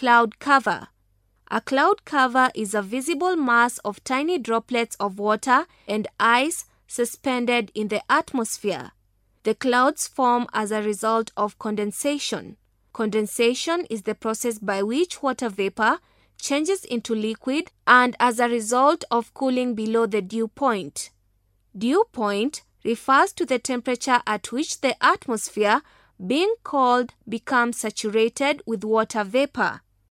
cloud cover. A cloud cover is a visible mass of tiny droplets of water and ice suspended in the atmosphere. The clouds form as a result of condensation. Condensation is the process by which water vapor changes into liquid and as a result of cooling below the dew point. Dew point refers to the temperature at which the atmosphere, being cold, becomes saturated with water vapor.